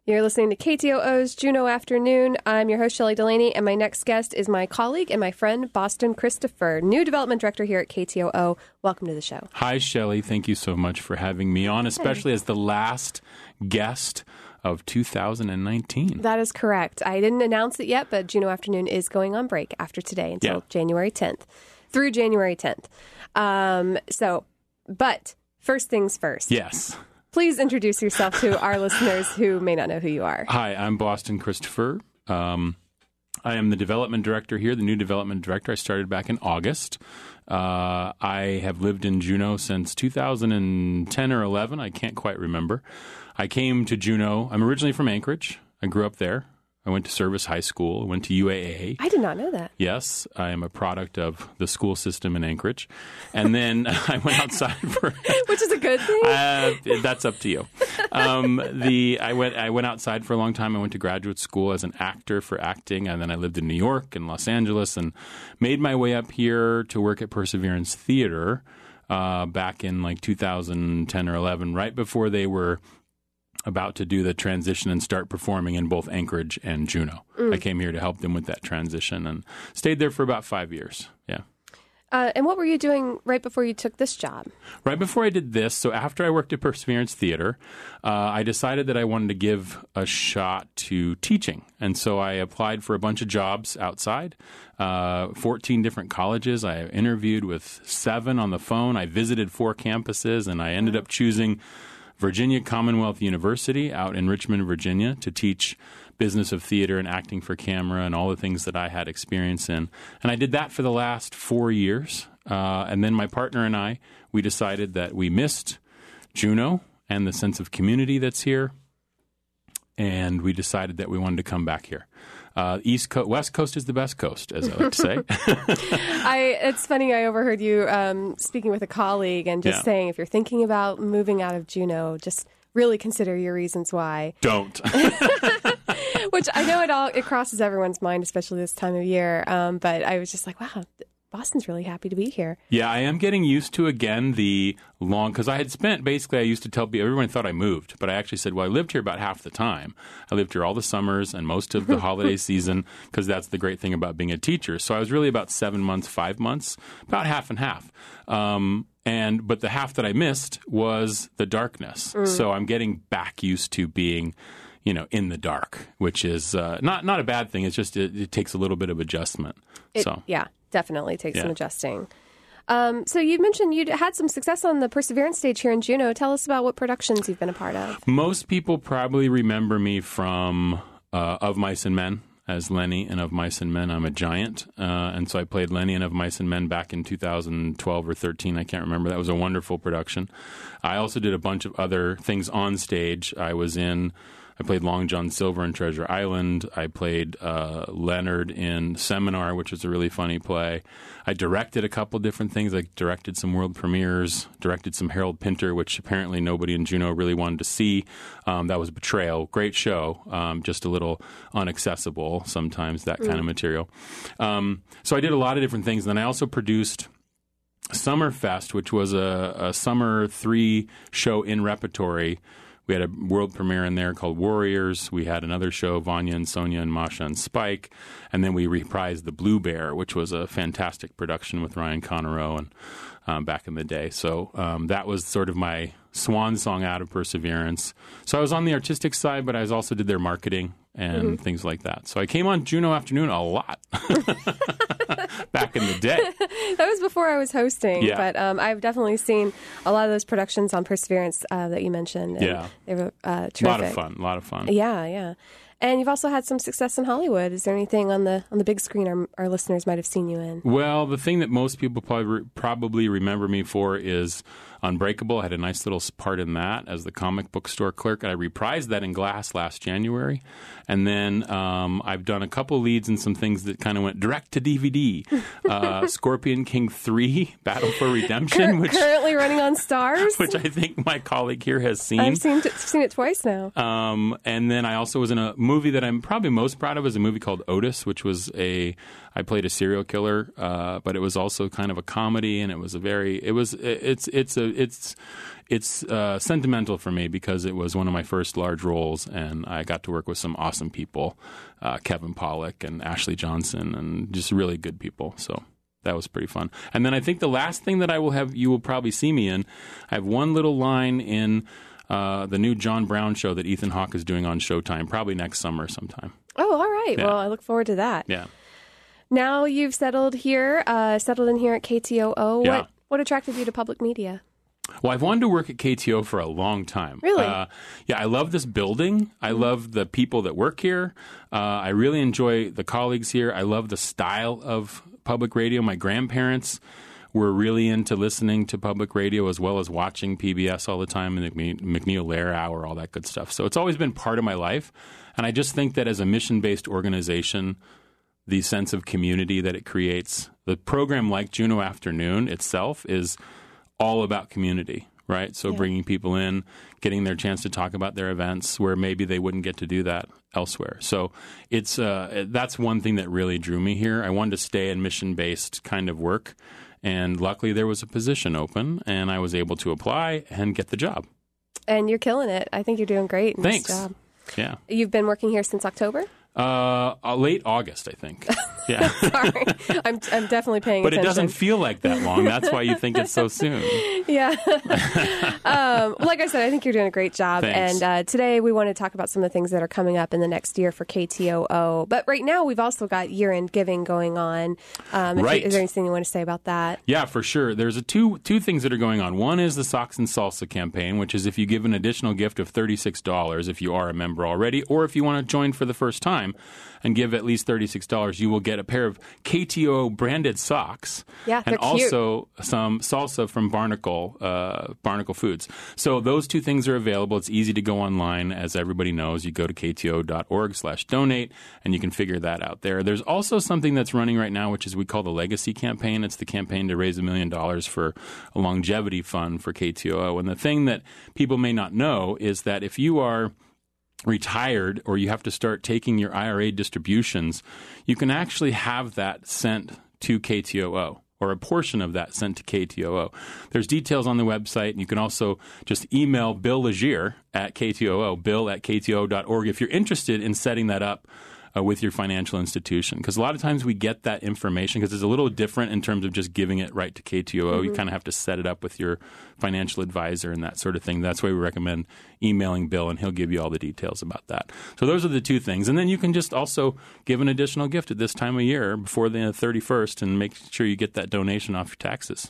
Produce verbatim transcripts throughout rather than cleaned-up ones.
You're listening to K T O O's Juneau Afternoon. I'm your host, Shelley Delaney, and my next guest is my colleague and my friend, Boston Christopher, new development director here at K T O O. Welcome to the show. Hi, Shelley. Thank you so much for having me on, especially as the last guest of two thousand nineteen. That is correct. I didn't announce it yet, but Juneau Afternoon is going on break after today until yeah. January tenth, through January tenth. Um, so, but first things first. Yes. Please introduce yourself to our listeners who may not know who you are. Hi, I'm Boston Christopher. Um, I am the development director here, the new development director. I started back in August. Uh, I have lived in Juneau since two thousand ten or eleven. I can't quite remember. I came to Juneau. I'm originally from Anchorage. I grew up there. I went to Service High School. I went to U A A. I did not know that. Yes, I am a product of the school system in Anchorage. And then I went outside for... Which is a good thing? Uh, that's up to you. Um, the I went I went outside for a long time. I went to graduate school as an actor for acting, and then I lived in New York and Los Angeles and made my way up here to work at Perseverance Theater uh, back in like two thousand ten or eleven, right before they were about to do the transition and start performing in both Anchorage and Juneau. Mm. I came here to help them with that transition and stayed there for about five years. Yeah. Uh, and what were you doing right before you took this job? Right before I did this, so after I worked at Perseverance Theater, uh, I decided that I wanted to give a shot to teaching. And so I applied for a bunch of jobs outside, uh, fourteen different colleges. I interviewed with seven on the phone. I visited four campuses, and I ended up choosing Virginia Commonwealth University out in Richmond, Virginia, to teach business of theater and acting for camera and all the things that I had experience in. And I did that for the last four years. Uh, and then my partner and I, we decided that we missed Juneau and the sense of community that's here. And we decided that we wanted to come back here. Uh, East Coast, West Coast is the best coast, as I like to say. I, it's funny, I overheard you um, speaking with a colleague and just yeah. saying, if you're thinking about moving out of Juneau, just really consider your reasons why. Don't. Which I know it all it crosses everyone's mind, especially this time of year. Um, but I was just like, wow, Boston's really happy to be here. Yeah, I am getting used to, again, the long, because I had spent, basically, I used to tell people, everyone thought I moved, but I actually said, well, I lived here about half the time. I lived here all the summers and most of the holiday season, because that's the great thing about being a teacher. So I was really about seven months, five months, about half and half. Um, and but the half that I missed was the darkness. Mm. So I'm getting back used to being, you know, in the dark, which is uh, not not a bad thing. It's just it, it takes a little bit of adjustment. It, so yeah, definitely takes yeah. some adjusting. Um, so you mentioned you had some success on the Perseverance stage here in Juneau. Tell us about what productions you've been a part of. Most people probably remember me from uh, Of Mice and Men as Lenny in Of Mice and Men. I'm a giant, uh, and so I played Lenny in Of Mice and Men back in two thousand twelve or thirteen. I can't remember. That was a wonderful production. I also did a bunch of other things on stage. I was in... I played Long John Silver in Treasure Island. I played uh, Leonard in Seminar, which was a really funny play. I directed a couple different things. I directed some world premieres, directed some Harold Pinter, which apparently nobody in Juneau really wanted to see. Um, that was Betrayal. Great show, um, just a little unaccessible sometimes, that kind mm. of material. Um, so I did a lot of different things. And then I also produced Summerfest, which was a, a summer three show in repertory. We had a world premiere in there called Warriors. We had another show, Vanya and Sonia and Masha and Spike. And then we reprised The Blue Bear, which was a fantastic production with Ryan Connerow and um, back in the day. So um, that was sort of my swan song out of Perseverance. So I was on the artistic side, but I was also did their marketing and mm-hmm. things like that. So I came on Juneau Afternoon a lot back in the day. That was before I was hosting, yeah. but um, I've definitely seen a lot of those productions on Perseverance uh, that you mentioned. And yeah. They were uh, terrific. A lot of fun, a lot of fun. Yeah, yeah. And you've also had some success in Hollywood. Is there anything on the on the big screen our, our listeners might have seen you in? Well, the thing that most people probably, probably remember me for is Unbreakable. I had a nice little part in that as the comic book store clerk. I reprised that in Glass last January. And then um, I've done a couple leads in some things that kind of went direct to D V D. Uh, Scorpion King three, Battle for Redemption. Cur- which, currently running on Stars. Which I think my colleague here has seen. I've seen, t- seen it twice now. Um, and then I also was in a movie that I'm probably most proud of is a movie called Otis, which was a I played a serial killer, uh, but it was also kind of a comedy, and it was a very it was it's it's a it's it's uh, sentimental for me because it was one of my first large roles, and I got to work with some awesome people, uh, Kevin Pollak and Ashley Johnson, and just really good people. So that was pretty fun. And then I think the last thing that I will have you will probably see me in, I have one little line in uh, the new John Brown show that Ethan Hawke is doing on Showtime, probably next summer sometime. Oh, all right. Yeah. Well, I look forward to that. Yeah. Now you've settled here, uh, settled in here at K T O O. Yeah. What what attracted you to public media? Well, I've wanted to work at K T O for a long time. Really? Uh, yeah, I love this building. I love the people that work here. Uh, I really enjoy the colleagues here. I love the style of public radio. My grandparents were really into listening to public radio as well as watching P B S all the time and the McNeil Lehrer Hour, all that good stuff. So it's always been part of my life. And I just think that as a mission-based organization, the sense of community that it creates, the program like Juneau Afternoon itself is all about community, right? So yeah. bringing people in, getting their chance to talk about their events where maybe they wouldn't get to do that elsewhere. So it's uh, that's one thing that really drew me here. I wanted to stay in mission-based kind of work, and luckily there was a position open, and I was able to apply and get the job. And you're killing it. I think you're doing great in Thanks. this job. Yeah. You've been working here since October? Uh, uh, late August, I think. Yeah. Sorry. I'm I'm definitely paying but attention. But it doesn't feel like that long. That's why you think it's so soon. Yeah. um, like I said, I think you're doing a great job. Thanks. And uh, today we want to talk about some of the things that are coming up in the next year for K T O O. But right now we've also got year-end giving going on. Um, right. You, is there anything you want to say about that? Yeah, for sure. There's a two two things that are going on. One is the Socks and Salsa campaign, which is if you give an additional gift of thirty-six dollars if you are a member already, or if you want to join for the first time and give at least thirty-six dollars, you will get a pair of K T O O branded socks. Yeah, and they're cute. Also some salsa from Barnacle, uh, Barnacle Foods. So those two things are available. It's easy to go online. As everybody knows, you go to k t o dot org slash donate, and you can figure that out there. There's also something that's running right now, which is we call the Legacy Campaign. It's the campaign to raise a million dollars for a longevity fund for K T O O. And the thing that people may not know is that if you are retired or you have to start taking your I R A distributions, you can actually have that sent to K T O O, or a portion of that sent to K T O O. There's details on the website. You can also just email Bill Legier at K T O O, bill at k t o dot org, if you're interested in setting that up Uh, with your financial institution. Because a lot of times we get that information because it's a little different in terms of just giving it right to K T O O. Mm-hmm. You kind of have to set it up with your financial advisor and that sort of thing. That's why we recommend emailing Bill, and he'll give you all the details about that. So those are the two things. And then you can just also give an additional gift at this time of year before the thirty-first and make sure you get that donation off your taxes.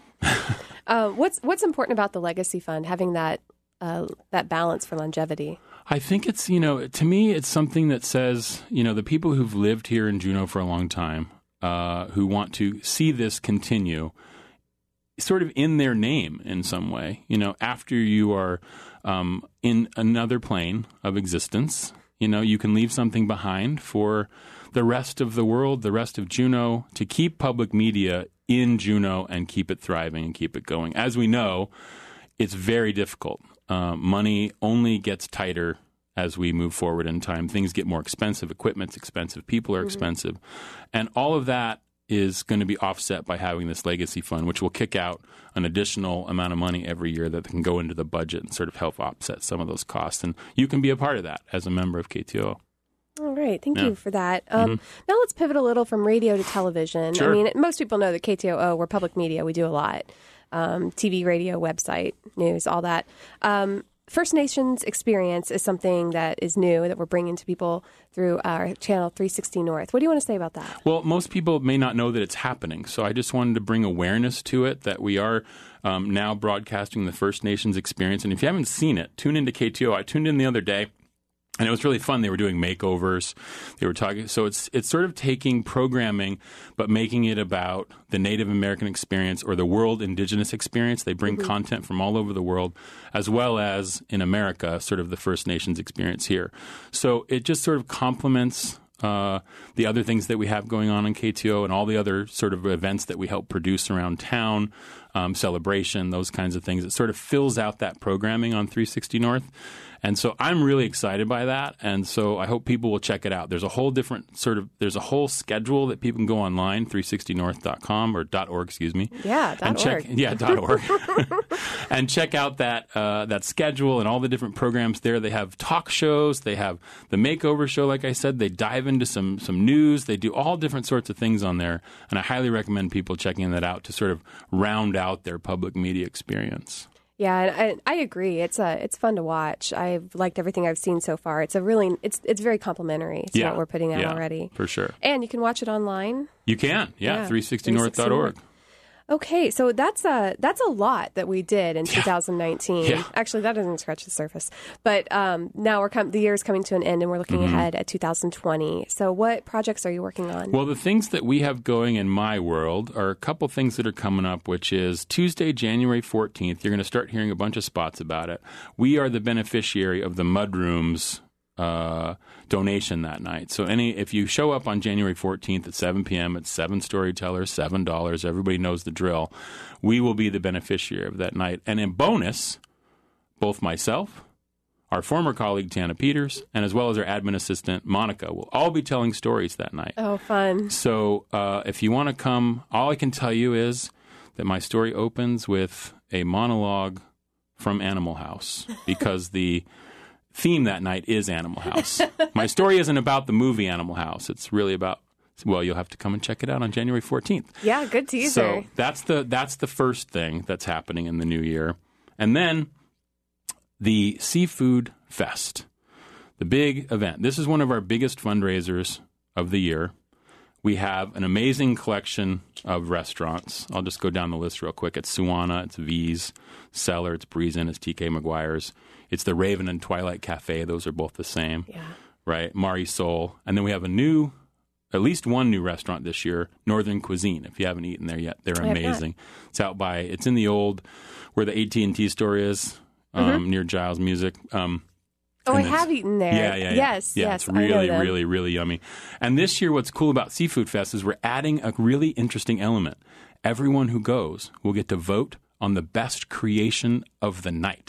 uh, what's what's important about the Legacy Fund, having that uh, that balance for longevity? I think it's, you know, to me, it's something that says, you know, the people who've lived here in Juneau for a long time, uh, who want to see this continue, sort of in their name in some way, you know, after you are um, in another plane of existence, you know, you can leave something behind for the rest of the world, the rest of Juneau, to keep public media in Juneau and keep it thriving and keep it going. As we know, it's very difficult. Uh, money only gets tighter as we move forward in time. Things get more expensive. Equipment's expensive. People are mm-hmm. expensive. And all of that is going to be offset by having this Legacy Fund, which will kick out an additional amount of money every year that can go into the budget and sort of help offset some of those costs. And you can be a part of that as a member of K T O O. All right. Thank Yeah. you for that. Um, Mm-hmm. Now let's pivot a little from radio to television. Sure. I mean, most people know that K T O O, we're public media. We do a lot. Um, T V, radio, website, news, all that. Um, First Nations Experience is something that is new that we're bringing to people through our channel three sixty North. What do you want to say about that? Well, most people may not know that it's happening, so I just wanted to bring awareness to it, that we are um, now broadcasting the First Nations Experience. And if you haven't seen it, tune into K T O O. I tuned in the other day. And it was really fun. They were doing makeovers. They were talking. So it's it's sort of taking programming, but making it about the Native American experience or the world Indigenous experience. They bring mm-hmm. content from all over the world, as well as in America, sort of the First Nations experience here. So it just sort of complements uh, the other things that we have going on in K T O O and all the other sort of events that we help produce around town. um, Celebration, those kinds of things. It sort of fills out that programming on three sixty North. And so I'm really excited by that. And so I hope people will check it out. There's a whole different sort of, there's a whole schedule that people can go online, three sixty north dot com or .org, excuse me. Yeah, dot and check, .org. Yeah, .org. And check out that uh, that schedule and all the different programs there. They have talk shows. They have the makeover show, like I said. They dive into some, some news. They do all different sorts of things on there. And I highly recommend people checking that out to sort of round out their public media experience. Yeah, and I, I agree. It's a it's fun to watch. I've liked everything I've seen so far. It's a really it's it's very complimentary to yeah. what we're putting out yeah, already. For sure. And you can watch it online. You can, yeah, yeah. three sixty north dot org. Okay, so that's a that's a lot that we did in yeah. two thousand nineteen. Yeah. Actually, that doesn't scratch the surface. But um, now we're com- the year is coming to an end, and we're looking mm-hmm. ahead at two thousand twenty. So, what projects are you working on? Well, the things that we have going in my world are a couple things that are coming up, which is Tuesday, January fourteenth. You're going to start hearing a bunch of spots about it. We are the beneficiary of the Mudrooms uh, donation that night. So any if you show up on January fourteenth at seven p.m. it's seven storytellers, seven dollars. Everybody knows the drill. We will be the beneficiary of that night. And in bonus, both myself, our former colleague Tana Peters, and as well as our admin assistant Monica will all be telling stories that night. Oh, fun. So uh, if you want to come, all I can tell you is that my story opens with a monologue from Animal House because the theme that night is Animal House. My story isn't about the movie Animal House. It's really about, well, you'll have to come and check it out on January fourteenth. Yeah, good teaser. So that's the that's the first thing that's happening in the new year. And then the Seafood Fest, the big event. This is one of our biggest fundraisers of the year. We have an amazing collection of restaurants. I'll just go down the list real quick. It's Suana, it's V's, Cellar, it's Breeze Inn, it's T K McGuire's. It's the Raven and Twilight Cafe. Those are both the same. Yeah. Right? Mari Sol. And then we have a new, at least one new restaurant this year, Northern Cuisine. If you haven't eaten there yet, they're amazing. It's out by, it's in the old, where the A T and T store is, um, mm-hmm. near Giles Music. Um, oh, I have eaten there. Yeah, yeah, yeah. Yes, yeah, yes. It's really, I know them. really, really yummy. And this year, what's cool about Seafood Fest is we're adding a really interesting element. Everyone who goes will get to vote on the best creation of the night.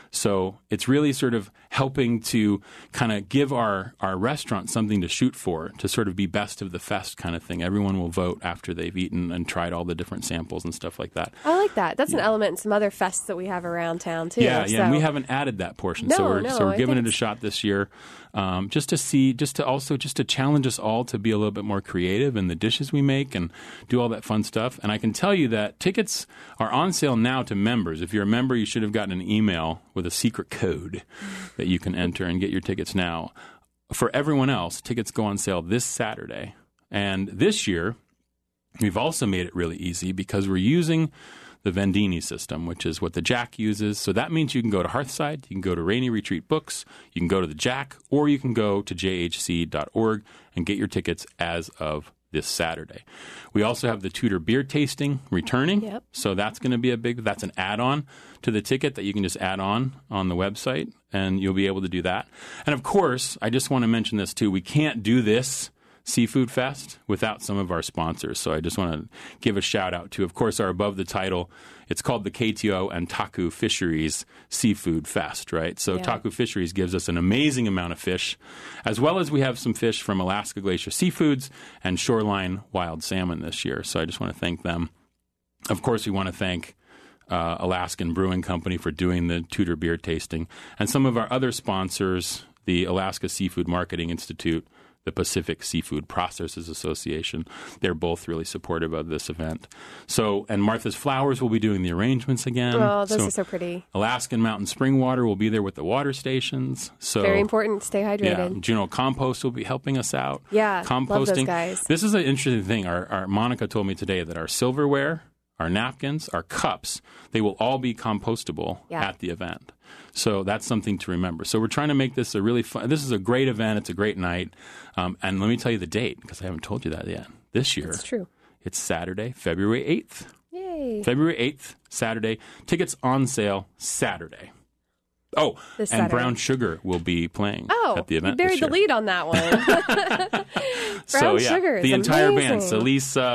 So it's really sort of helping to kind of give our, our restaurant something to shoot for, to sort of be best of the fest kind of thing. Everyone will vote after they've eaten and tried all the different samples and stuff like that. I like that. That's yeah. an element in some other fests that we have around town, too. Yeah, yeah, so. and we haven't added that portion. No, so we're, no, so we're I giving think it a shot this year um, just to see, just to also, just to challenge us all to be a little bit more creative in the dishes we make and do all that fun stuff. And I can tell you that tickets are on sale now to members. If you're a member, you should have gotten an email with a secret code that you can enter and get your tickets now. For everyone else, tickets go on sale this Saturday. And this year, we've also made it really easy because we're using the Vendini system, which is what the Jack uses. So that means you can go to Hearthside, you can go to Rainy Retreat Books, you can go to the Jack, or you can go to j h c dot org and get your tickets as of this Saturday. We also have the Tudor beer tasting returning. Yep. So that's going to be a big, that's an add-on to the ticket that you can just add on on the website, and you'll be able to do that. And of course, I just want to mention this too. We can't do this Seafood Fest without some of our sponsors. So I just want to give a shout out to, of course, our above the title. It's called the K T O and Taku Fisheries Seafood Fest, right? So yeah. Taku Fisheries gives us an amazing amount of fish, as well as we have some fish from Alaska Glacier Seafoods and Shoreline Wild Salmon this year. So I just want to thank them. Of course, we want to thank uh, Alaskan Brewing Company for doing the Tudor beer tasting, and some of our other sponsors, the Alaska Seafood Marketing Institute, the Pacific Seafood Processors Association. They're both really supportive of this event. So, and Martha's Flowers will be doing the arrangements again. Oh, those so are so pretty. Alaskan Mountain Spring Water will be there with the water stations. So very important. Stay hydrated. Yeah, Juneau Compost will be helping us out. Yeah, composting. Love those guys. This is an interesting thing. Our, our Monica told me today that our silverware, our napkins, our cups, they will all be compostable yeah. at the event. So that's something to remember. So we're trying to make this a really fun, this is a great event. It's a great night. Um, and let me tell you the date, because I haven't told you that yet. This year. It's true. It's Saturday, February eighth. Yay. February eighth, Saturday. Tickets on sale Saturday. Oh, This and Saturday. Brown Sugar will be playing oh, at the event. You buried this year. the lead on that one. Brown so, yeah, Sugar is the entire amazing. band. Celise, uh,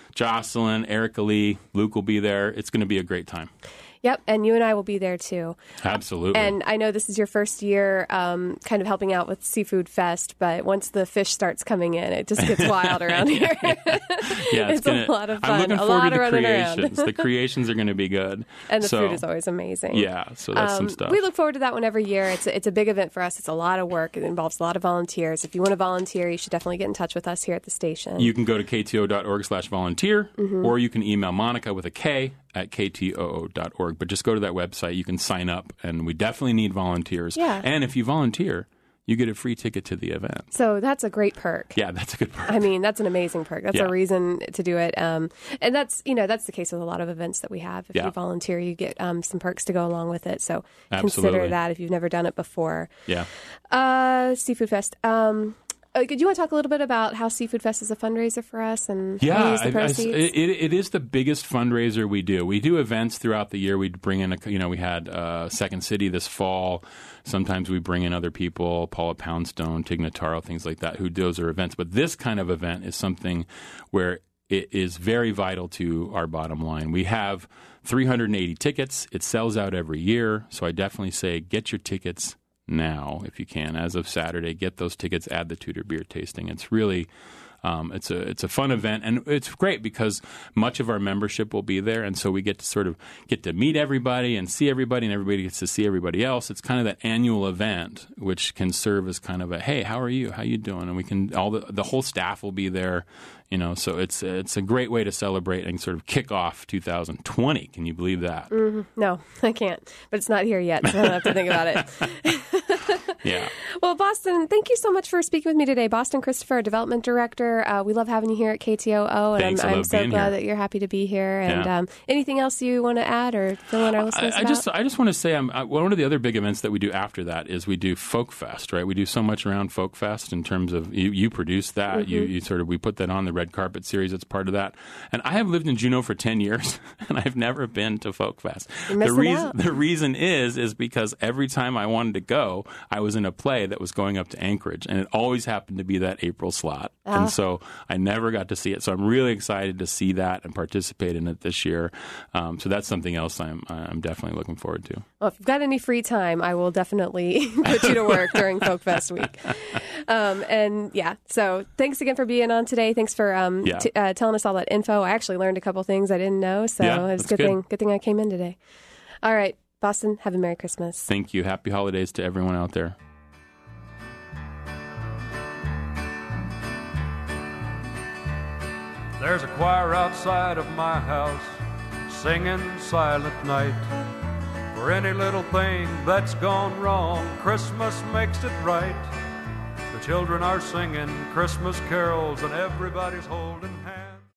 Jocelyn, Erica Lee, Luke will be there. It's going to be a great time. Yep, and you and I will be there too. Absolutely. And I know this is your first year um, kind of helping out with Seafood Fest, but once the fish starts coming in, it just gets wild around here. yeah, it's, it's gonna, a lot of fun. I'm looking a forward lot to of the running creations. around. The creations are going to be good. And the so, food is always amazing. Yeah, so that's um, some stuff. We look forward to that one every year. It's a, it's a big event for us. It's a lot of work. It involves a lot of volunteers. If you want to volunteer, you should definitely get in touch with us here at the station. You can go to k t o dot org slash volunteer, mm-hmm. or you can email Monica with a K at k t o o dot org. But just go to that website. You can sign up, and we definitely need volunteers. Yeah. And if you volunteer, you get a free ticket to the event. So that's a great perk. Yeah, that's a good perk. I mean, that's an amazing perk. That's yeah. a reason to do it. Um, and that's, you know, that's the case with a lot of events that we have. If yeah. you volunteer, you get um, some perks to go along with it. So Absolutely. Consider that if you've never done it before. Yeah. Uh, Seafood Fest. Um, Uh, do you want to talk a little bit about how Seafood Fest is a fundraiser for us and yeah, how we use the I, I, proceeds? it, it is the biggest fundraiser we do. We do events throughout the year. We bring in, a, you know, we had uh, Second City this fall. Sometimes we bring in other people, Paula Poundstone, Tig Notaro, things like that, who those are events. But this kind of event is something where it is very vital to our bottom line. We have three hundred eighty tickets. It sells out every year. So I definitely say get your tickets now, if you can, as of Saturday. Get those tickets, add the Tudor beer tasting. It's really, um, it's a it's a fun event, and it's great because much of our membership will be there, and so we get to sort of get to meet everybody and see everybody, and everybody gets to see everybody else. It's kind of that annual event, which can serve as kind of a, hey, how are you? How you doing? And we can, all the the whole staff will be there. You know, so it's it's a great way to celebrate and sort of kick off two thousand twenty. Can you believe that? Mm-hmm. No, I can't. But it's not here yet, so I don't have to think about it. Yeah. Well, Boston, thank you so much for speaking with me today. Boston Christopher, Development Director. Uh, we love having you here at K T O O, and Thanks, I'm, I I'm love so being glad here. that you're happy to be here. And Yeah. um, anything else you want to add or fill in our listeners I, I about? just I just want to say, I'm, I, one of the other big events that we do after that is we do Folk Fest, right? We do so much around Folk Fest in terms of, you, you produce that. Mm-hmm. You, you sort of, we put that on the red carpet series. It's part of that. And I have lived in Juneau for ten years, and I've never been to Folk Fest. You're The missing reason, out. the reason is, is because every time I wanted to go, I was in a play that was going up to Anchorage, and it always happened to be that April slot. Ah. And so I never got to see it. So I'm really excited to see that and participate in it this year. Um, so that's something else I'm I'm definitely looking forward to. Well, if you've got any free time, I will definitely put you to work during Folk Fest week. Um, and yeah, so thanks again for being on today. Thanks for um, Yeah. t- uh, telling us all that info. I actually learned a couple things I didn't know, so Yeah, it's a that's good, good. thing. Good thing I came in today. All right, Boston, have a Merry Christmas. Thank you. Happy holidays to everyone out there. There's a choir outside of my house singing Silent Night. For any little thing that's gone wrong, Christmas makes it right. The children are singing Christmas carols and everybody's holding